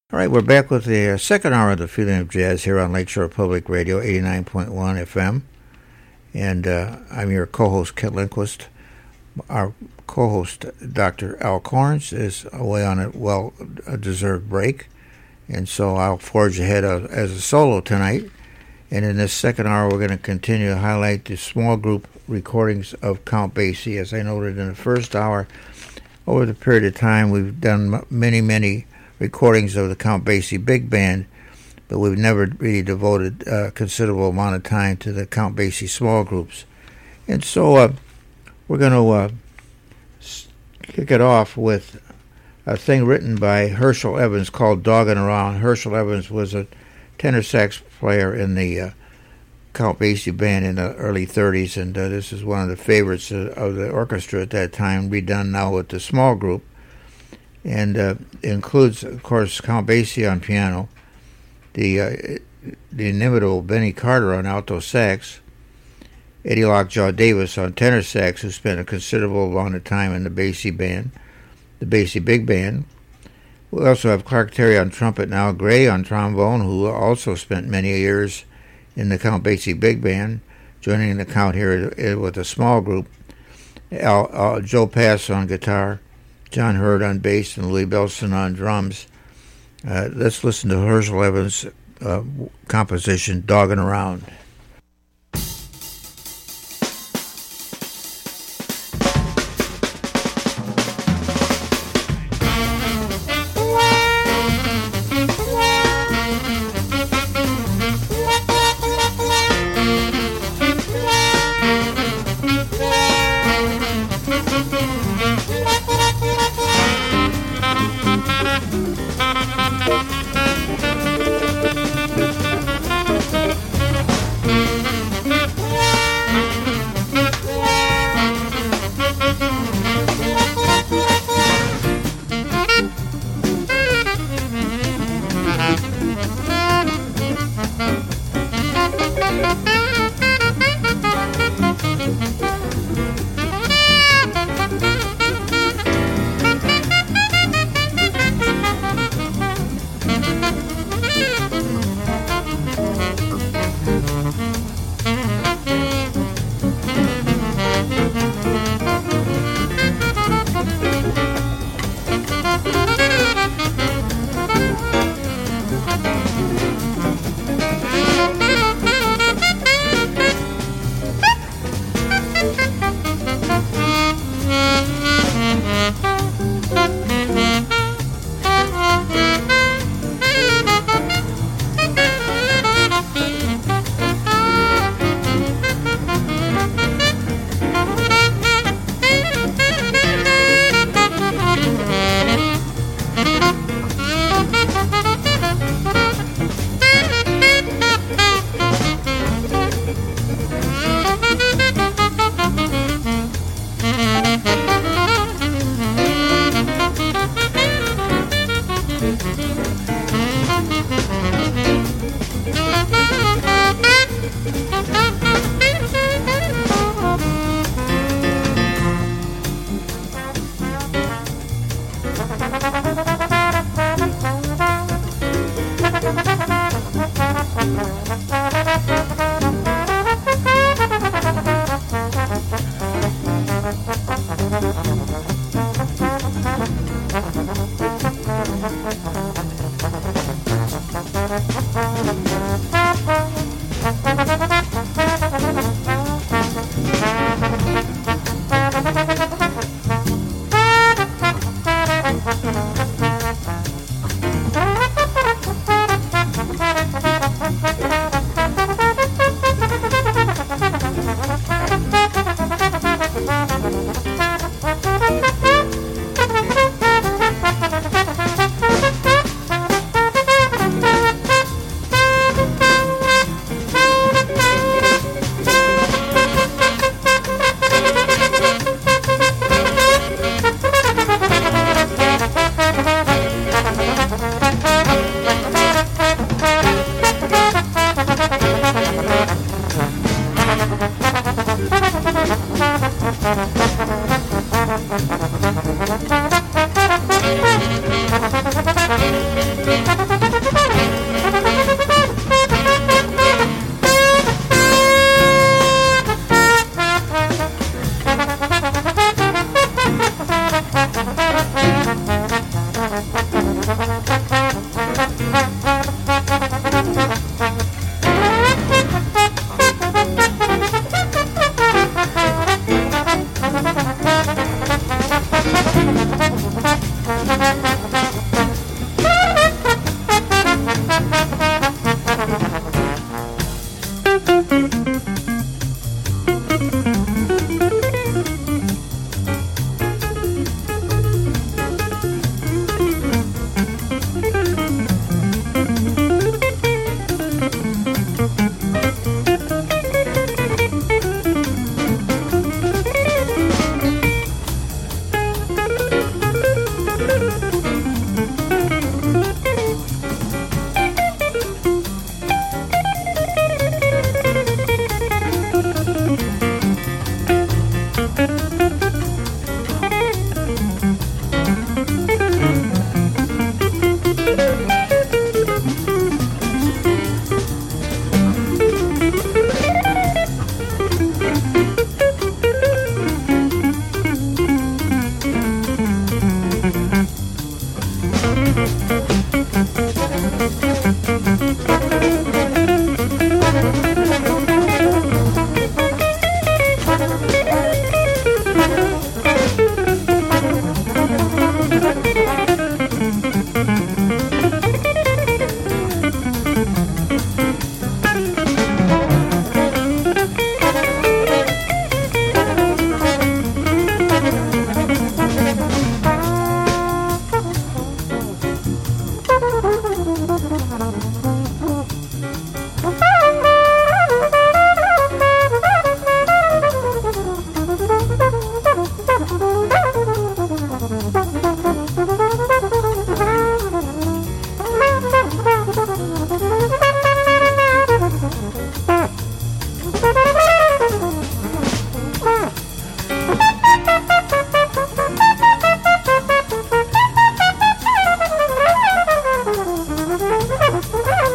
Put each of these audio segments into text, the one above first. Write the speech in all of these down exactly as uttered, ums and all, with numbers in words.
All right, we're back with the uh, second hour of the Feeling of Jazz here on Lakeshore Public Radio, eighty-nine point one F M. And uh, I'm your co-host, Kent Lindquist. Our co-host, Doctor Al Corns, is away on a well-deserved break. And so I'll forge ahead uh, as a solo tonight. And in this second hour, we're going to continue to highlight the small group recordings of Count Basie. As I noted in the first hour, over the period of time, we've done many, many recordings of the Count Basie Big Band, but we've never really devoted a uh, considerable amount of time to the Count Basie small groups. And so uh, we're going to uh, kick it off with a thing written by Herschel Evans called Doggin' Around. Herschel Evans was a tenor sax player in the uh, Count Basie band in the early thirties, and uh, this is one of the favorites of, of the orchestra at that time, redone now with the small group. And uh, it includes, of course, Count Basie on piano, the uh, the inimitable Benny Carter on alto sax, Eddie Lockjaw Davis on tenor sax, who spent a considerable amount of time in the Basie band, the Basie Big Band. We also have Clark Terry on trumpet and Al Gray on trombone, who also spent many years in the Count Basie Big Band, joining the Count here with a small group. Al, uh, Joe Pass on guitar, John Hurd on bass, and Louis Bellson on drums. Uh, let's listen to Herschel Evans' uh, composition, Doggin' Around. Thank you.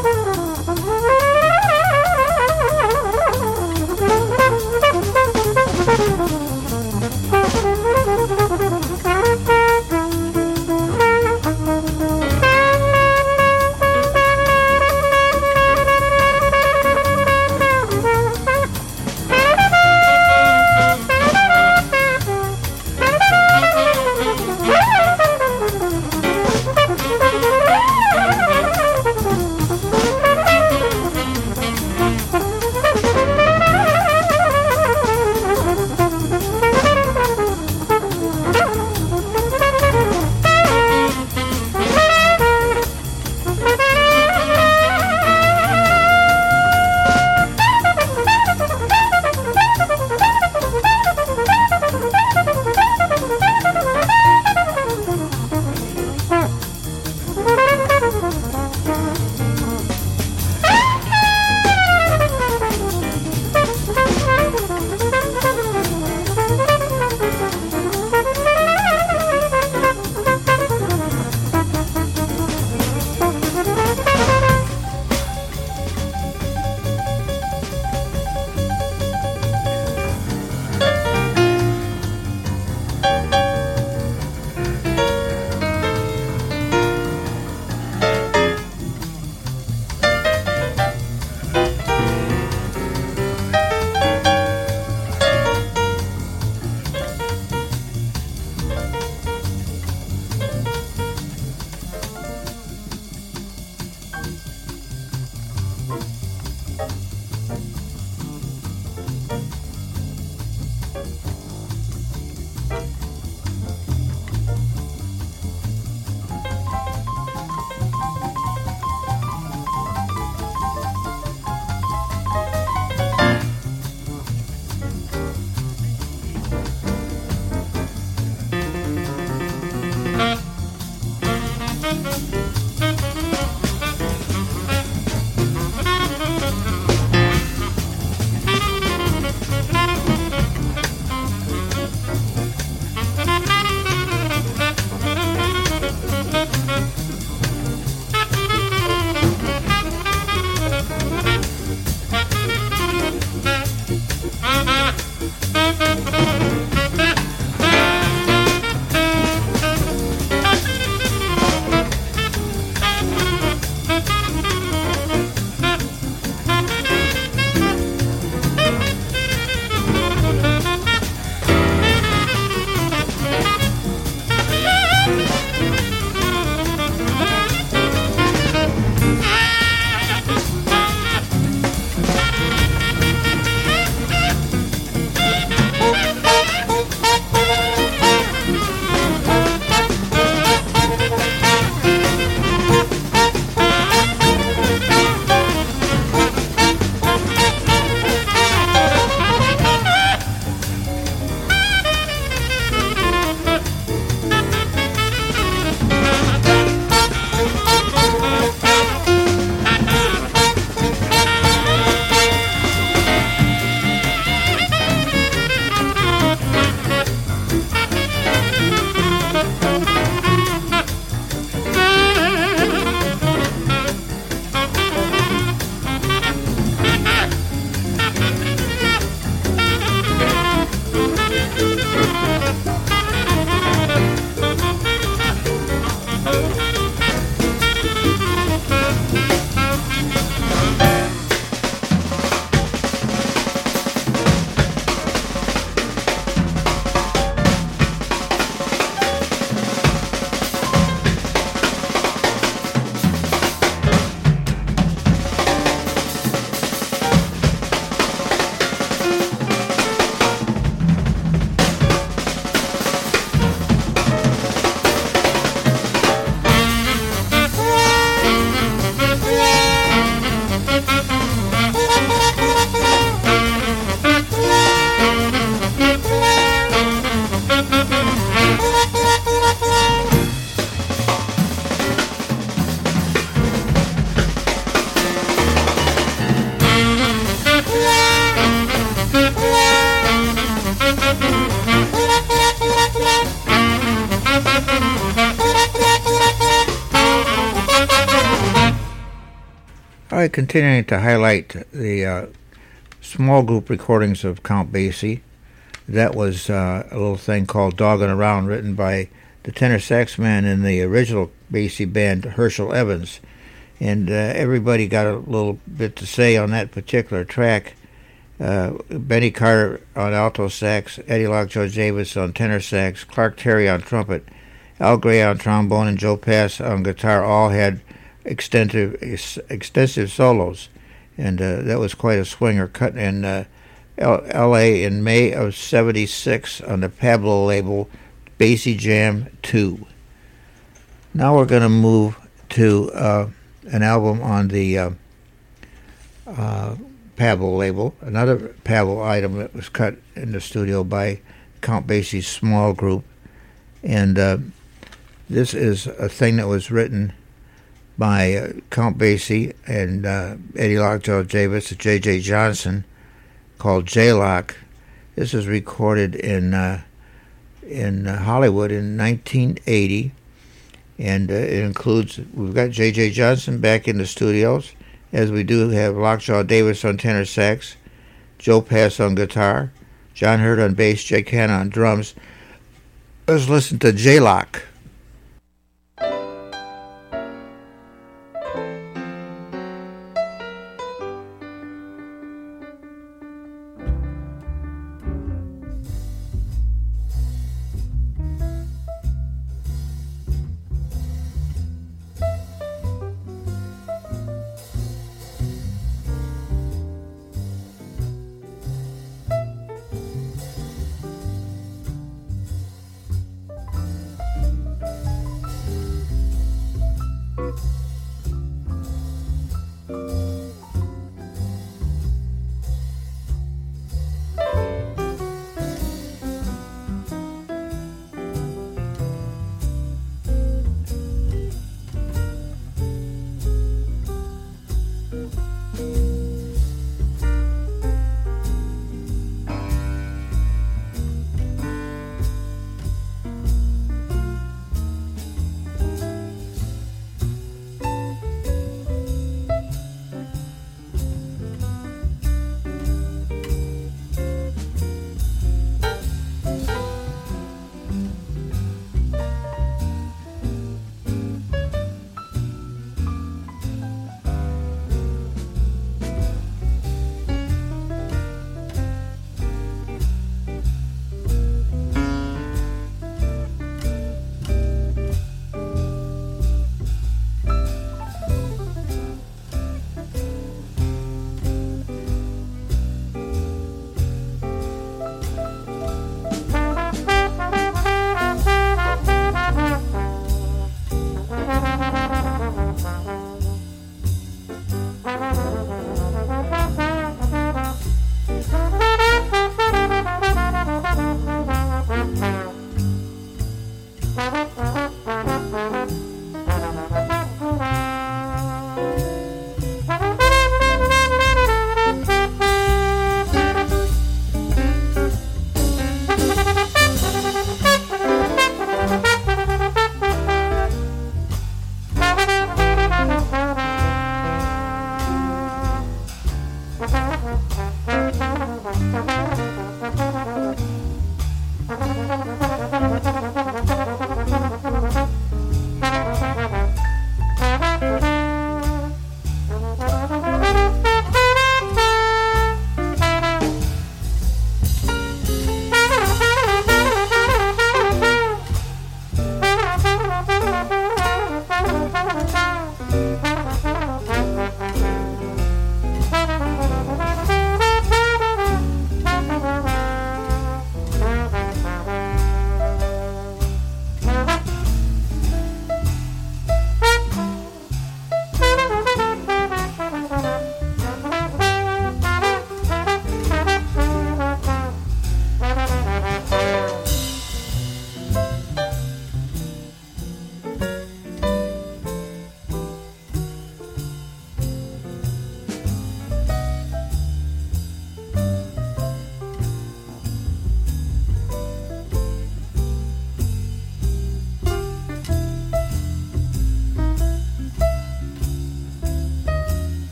All right, continuing to highlight the uh, small group recordings of Count Basie. That was uh, a little thing called Doggin' Around, written by the tenor sax man in the original Basie band, Herschel Evans. And uh, everybody got a little bit to say on that particular track. Uh, Benny Carter on alto sax, Eddie Lockjaw Davis on tenor sax, Clark Terry on trumpet, Al Gray on trombone, and Joe Pass on guitar all had extensive extensive solos. And uh, that was quite a swinger, cut in uh, L A in May of seventy-six on the Pablo label, Basie Jam two. Now we're going to move to uh, an album on the uh, uh, Pablo label, another Pablo item that was cut in the studio by Count Basie's small group. And uh, this is a thing that was written by uh, Count Basie and uh, Eddie Lockjaw Davis and J J Johnson, called J-Lock. This was recorded in uh, in uh, Hollywood in nineteen eighty, and uh, it includes, we've got J J Johnson back in the studios, as we do have Lockjaw Davis on tenor sax, Joe Pass on guitar, John Hurt on bass, Jake Hanna on drums. Let's listen to J-Lock.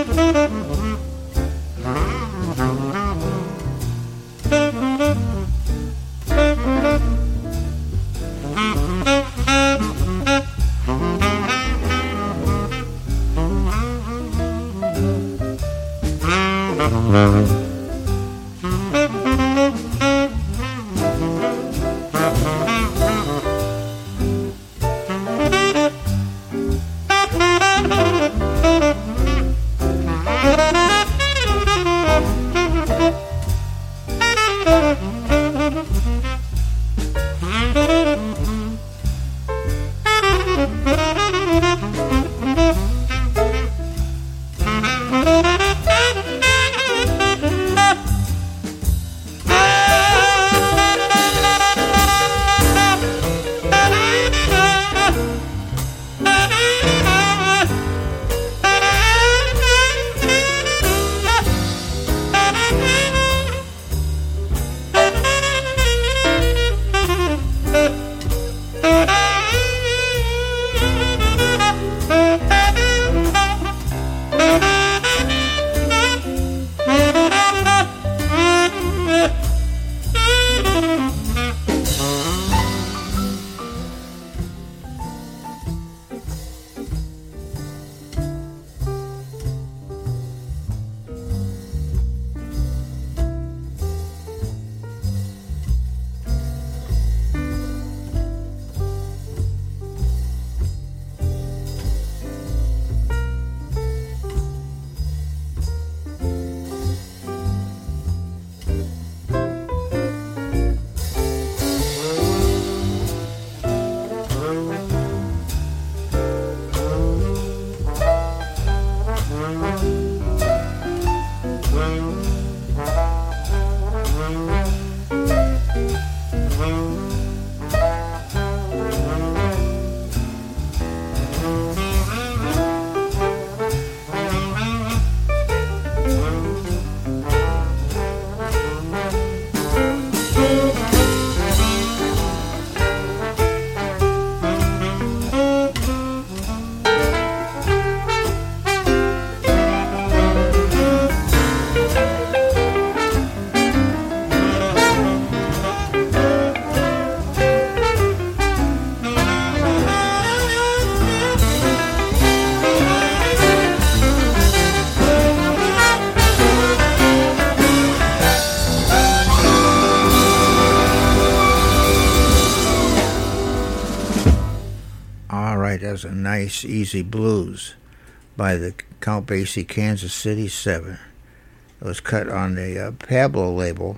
As a nice, easy blues by the Count Basie Kansas City Seven. It was cut on the uh, Pablo label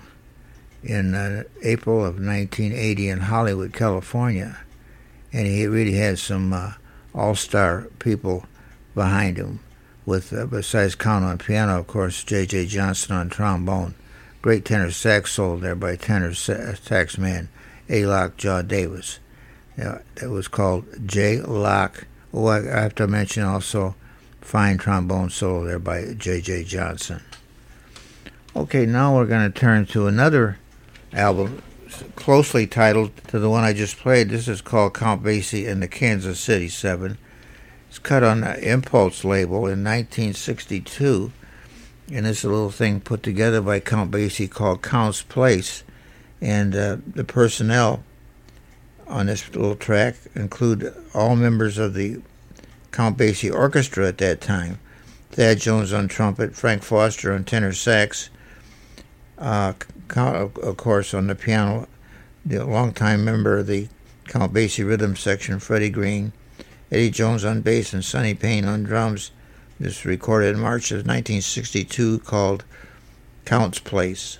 in uh, April of nineteen eighty in Hollywood, California, and he really had some uh, all-star people behind him. With uh, besides Count on piano, of course, J J Johnson on trombone, great tenor sax solo there by tenor sax man A-Lock Jaw Davis. Yeah, that was called J. Lock. Oh, I have to mention also fine trombone solo there by J J Johnson. Okay, now we're going to turn to another album closely titled to the one I just played. This is called Count Basie and the Kansas City Seven. It's cut on the Impulse label in nineteen sixty-two, and it's a little thing put together by Count Basie called Count's Place, and uh, the personnel on this little track include all members of the Count Basie Orchestra at that time. Thad Jones on trumpet, Frank Foster on tenor sax, uh, Count, of course, on the piano, the longtime member of the Count Basie rhythm section, Freddie Green, Eddie Jones on bass, and Sonny Payne on drums. This was recorded in March of nineteen sixty-two, called Count's Place.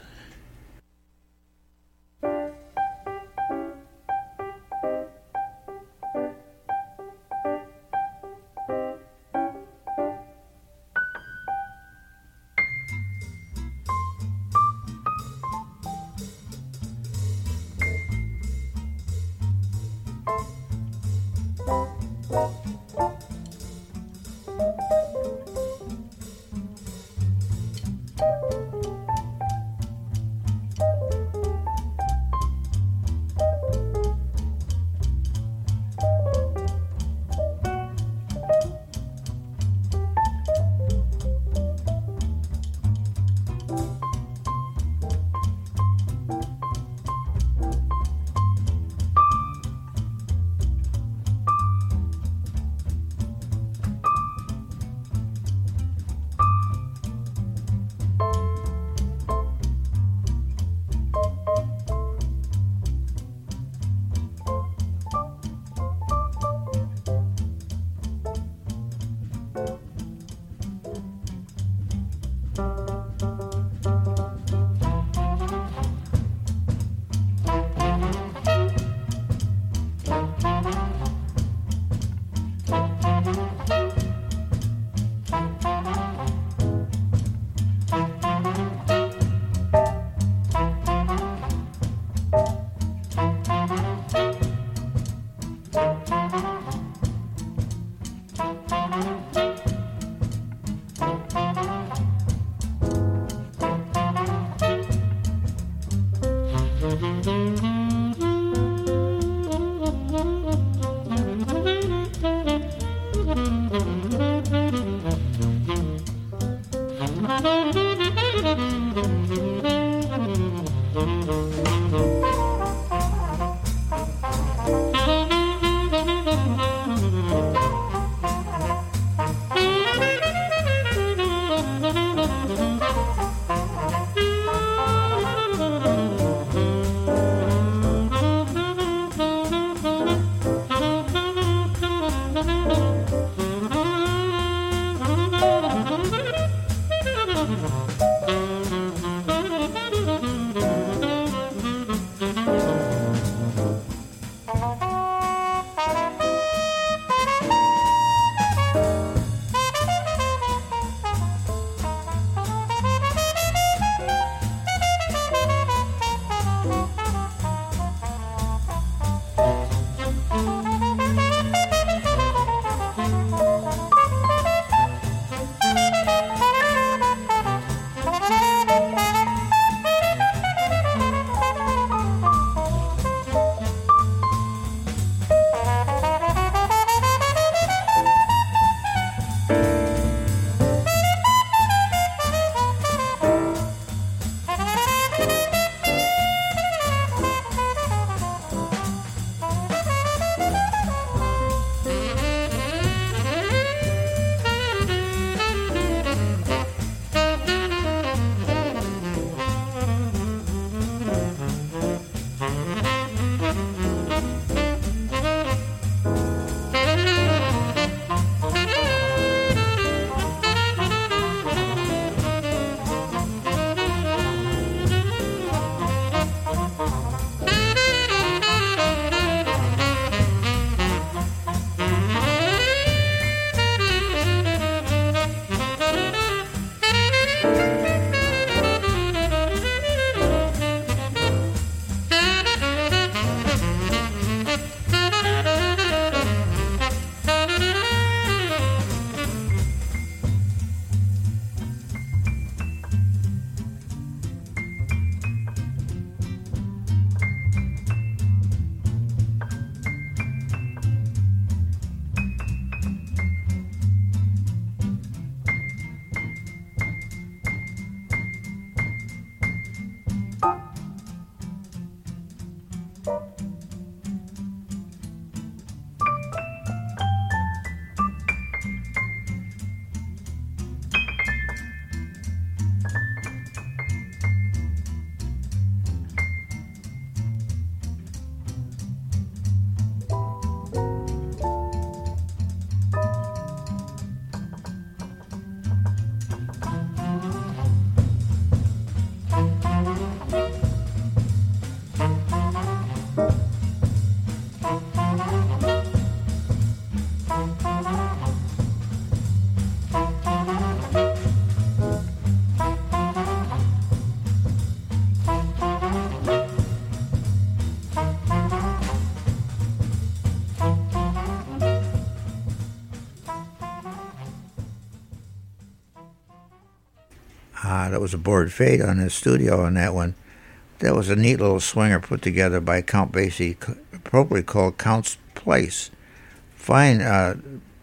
Uh, that was a Bored Fate on the studio on that one. That was a neat little swinger put together by Count Basie, appropriately called Count's Place. Fine uh,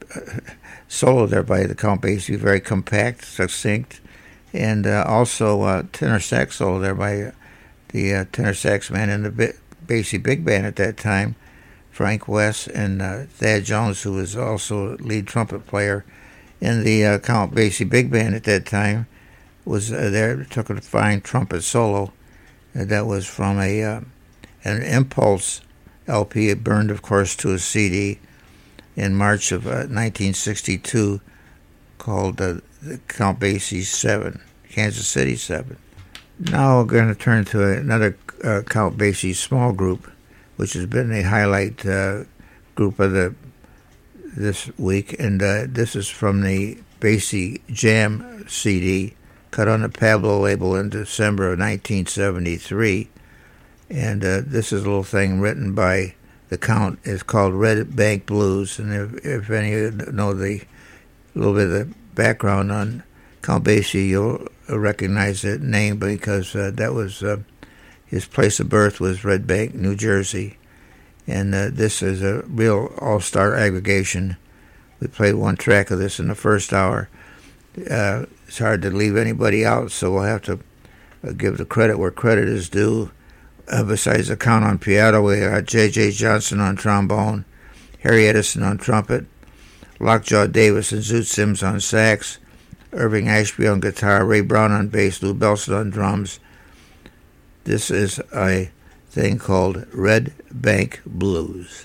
solo there by the Count Basie, very compact, succinct, and uh, also uh, tenor sax solo there by the uh, tenor sax man in the Basie Big Band at that time, Frank West, and uh, Thad Jones, who was also lead trumpet player in the uh, Count Basie Big Band at that time, was uh, there, took a fine trumpet solo. Uh, that was from a uh, an Impulse L P, it burned, of course, to a C D in March of uh, nineteen sixty-two, called uh, the Count Basie seven. Kansas City seven. Now we're going to turn to another uh, Count Basie small group, which has been a highlight uh, group of the this week, and uh, this is from the Basie Jam C D, cut on the Pablo label in December of nineteen seventy-three, and uh, this is a little thing written by the Count. It's called Red Bank Blues, and if, if any of you know the a little bit of the background on Count Basie, you'll recognize that name because uh, that was uh, his place of birth was Red Bank, New Jersey. And uh, this is a real all-star aggregation. We played one track of this in the first hour. Uh, it's hard to leave anybody out, so we'll have to uh, give the credit where credit is due. Uh, besides the Count on piano, we got J J Johnson on trombone, Harry Edison on trumpet, Lockjaw Davis and Zoot Sims on sax, Irving Ashby on guitar, Ray Brown on bass, Lou Belson on drums. This is a thing called Red Bank Blues.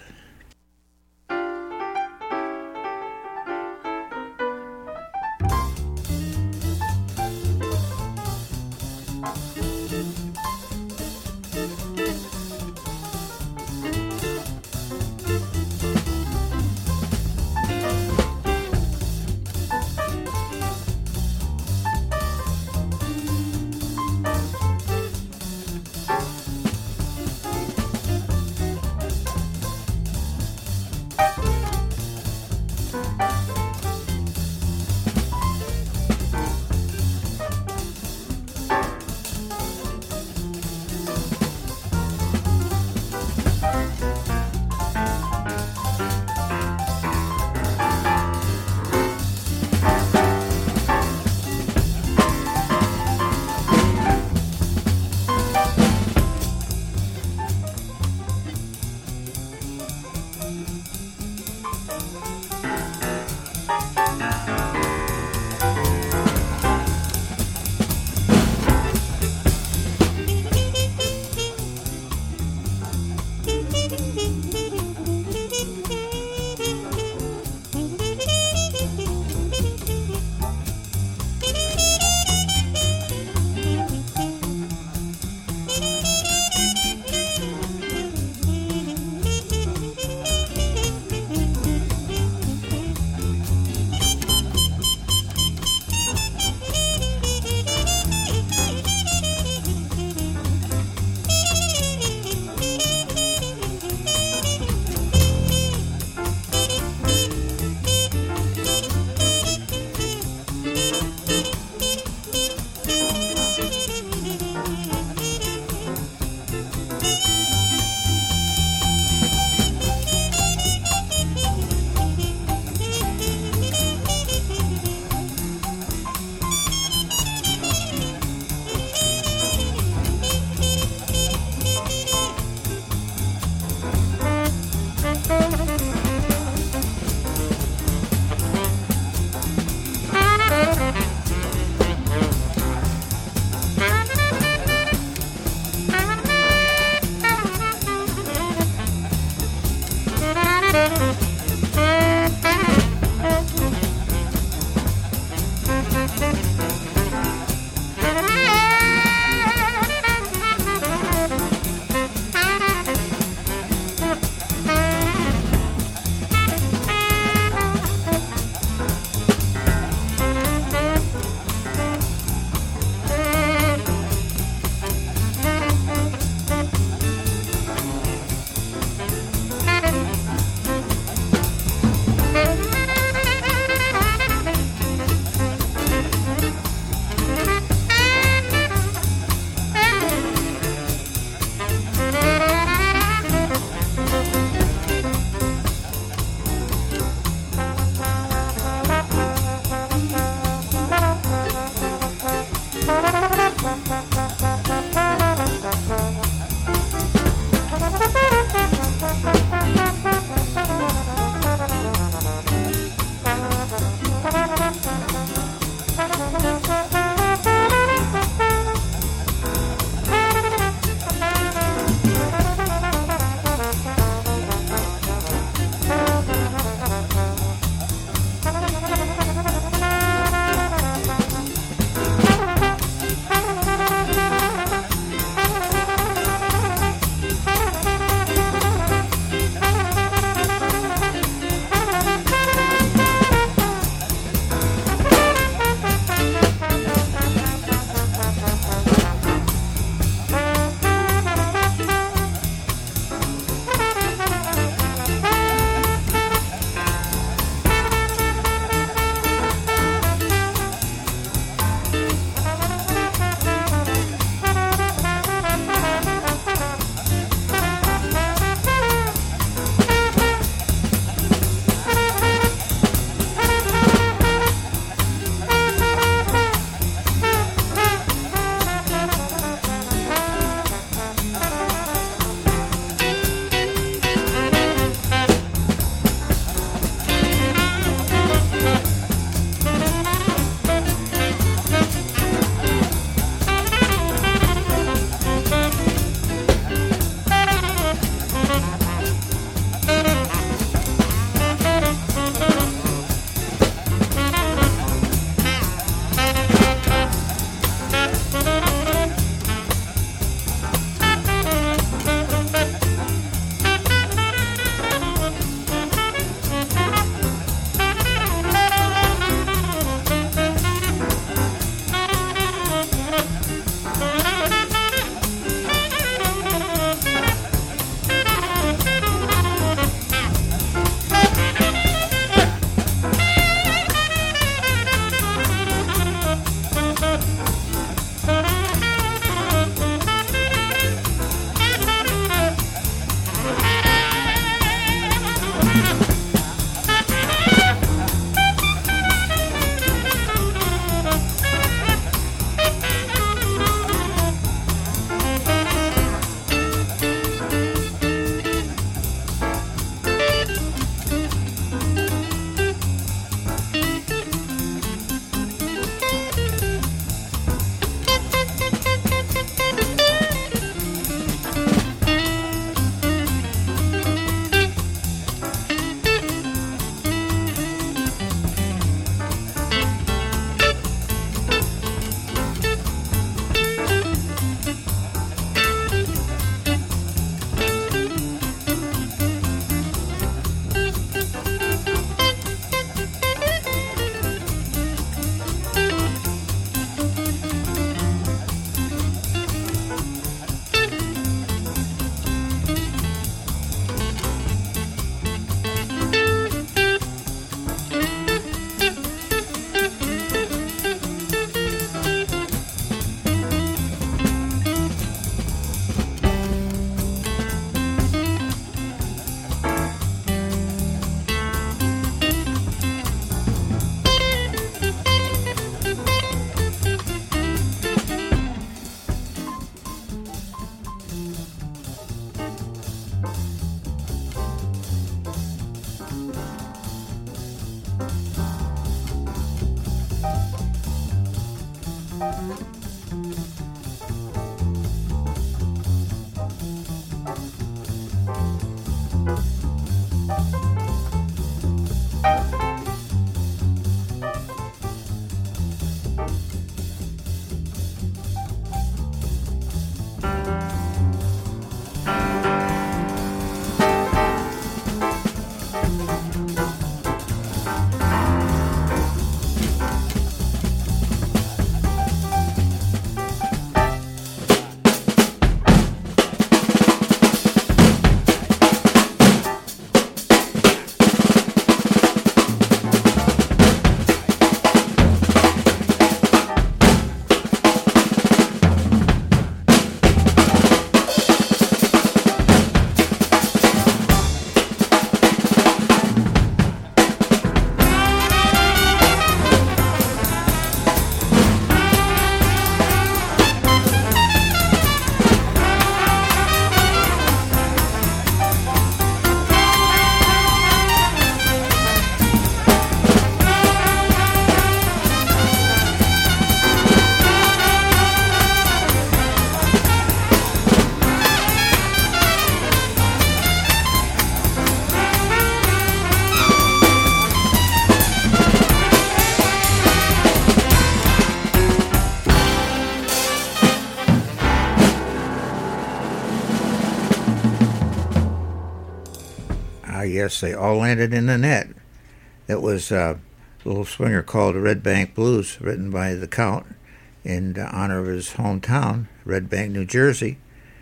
Yes, they all landed in the net. It was a little swinger called Red Bank Blues, written by the Count in honor of his hometown, Red Bank, New Jersey.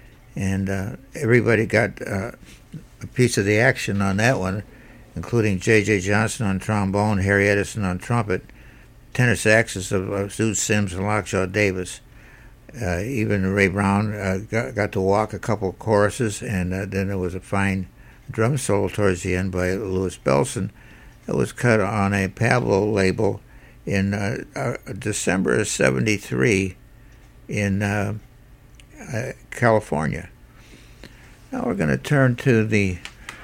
And uh, everybody got uh, a piece of the action on that one, including J J. Johnson on trombone, Harry Edison on trumpet, tenor saxes of uh, Zoot Sims and Lockjaw Davis. Uh, even Ray Brown uh, got, got to walk a couple of choruses, and uh, then there was a fine drum solo towards the end by Louis Bellson. It was cut on a Pablo label in uh, uh, December of seventy-three in uh, uh, California. Now we're going to turn to the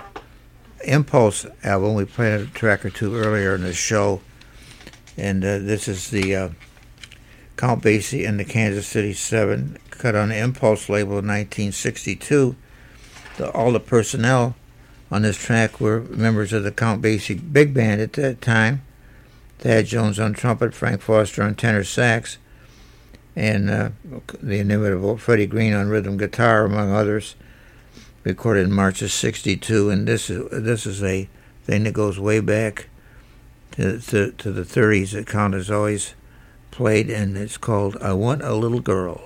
Impulse album. We played a track or two earlier in the show, and uh, this is the uh, Count Basie and the Kansas City Seven, cut on the Impulse label in nineteen sixty-two. The, all the personnel on this track were members of the Count Basie Big Band at that time. Thad Jones on trumpet, Frank Foster on tenor sax, and uh, the inimitable Freddie Green on rhythm guitar, among others. Recorded in March of sixty-two, and this is this is a thing that goes way back to to, to the thirties that Count has always played, and it's called "I Want a Little Girl."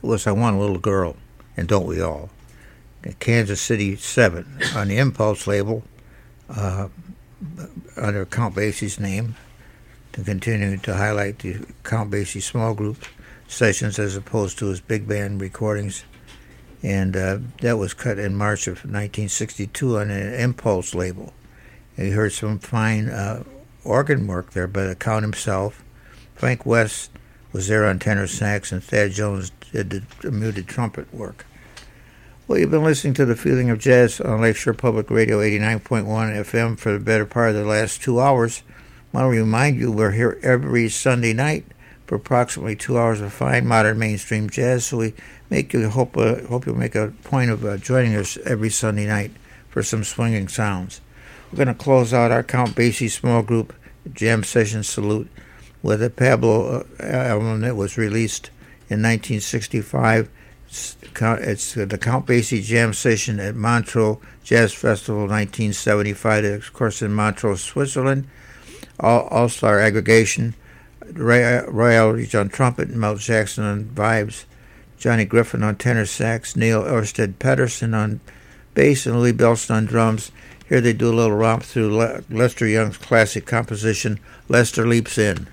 It was I Want a Little Girl, and Don't We All. Kansas City seven on the Impulse label, uh, under Count Basie's name, to continue to highlight the Count Basie small group sessions as opposed to his big band recordings. And uh, that was cut in March of nineteen sixty-two on an Impulse label. And you heard some fine uh, organ work there by the Count himself. Frank West was there on tenor sax, and Thad Jones did the muted trumpet work. Well, you've been listening to The Feeling of Jazz on Lakeshore Public Radio eighty-nine point one F M for the better part of the last two hours. I want to remind you we're here every Sunday night for approximately two hours of fine modern mainstream jazz, so we make you hope uh, hope you'll make a point of uh, joining us every Sunday night for some swinging sounds. We're going to close out our Count Basie small group jam session salute with a Pablo uh, album that was released in nineteen sixty-five. It's, it's the Count Basie Jam Session at Montreux Jazz Festival nineteen seventy-five, of course in Montreux, Switzerland. All, All-Star Aggregation, Roy, Roy Eldridge on trumpet, Mel Jackson on vibes, Johnny Griffin on tenor sax, Neil Ørsted Pedersen on bass, and Louis Bellson on drums. Here they do a little romp through Le- Lester Young's classic composition, Lester Leaps In.